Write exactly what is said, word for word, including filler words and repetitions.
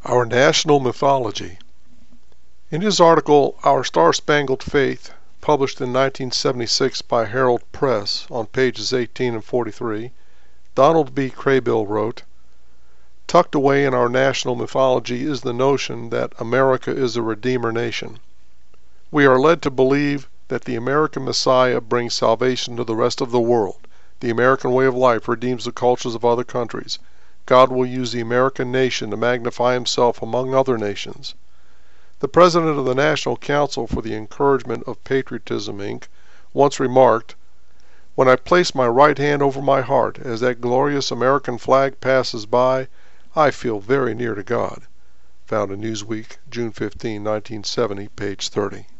Our National Mythology. In his article, Our Star-Spangled Faith, published in nineteen seventy-six by Herald Press on pages eighteen and forty-three, Donald B. Kraybill wrote, "Tucked away in our national mythology is the notion that America is a Redeemer nation. We are led to believe that the American Messiah brings salvation to the rest of the world. The American way of life redeems the cultures of other countries. God will use the American nation to magnify himself among other nations." The president of the National Council for the Encouragement of Patriotism, Incorporated once remarked, "When I place my right hand over my heart as that glorious American flag passes by, I feel very near to God." Found in Newsweek, June fifteenth, nineteen seventy, page thirty.